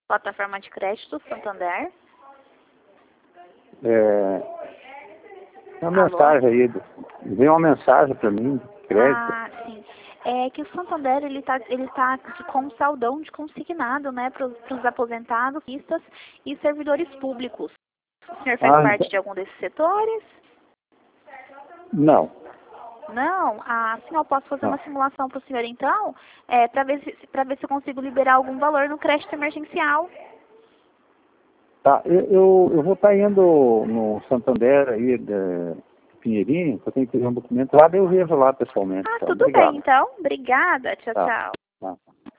Plataforma de crédito, Santander. Uma mensagem aí, veio uma mensagem para mim, crédito. Ah, sim. É que o Santander, ele tá com saldão de consignado, né, para os aposentados, e servidores públicos. O senhor faz parte de algum desses setores? Não. Não? Ah, sim, eu posso fazer uma simulação para o senhor, então, para ver se eu consigo liberar algum valor no crédito emergencial. Tá, eu vou estar indo no Santander aí, Pinheirinho, que eu tenho que fazer um documento lá, daí eu vejo lá pessoalmente. Ah, Então, tudo obrigado. bem, então. Obrigada. Tchau, Tá. tchau. Tá.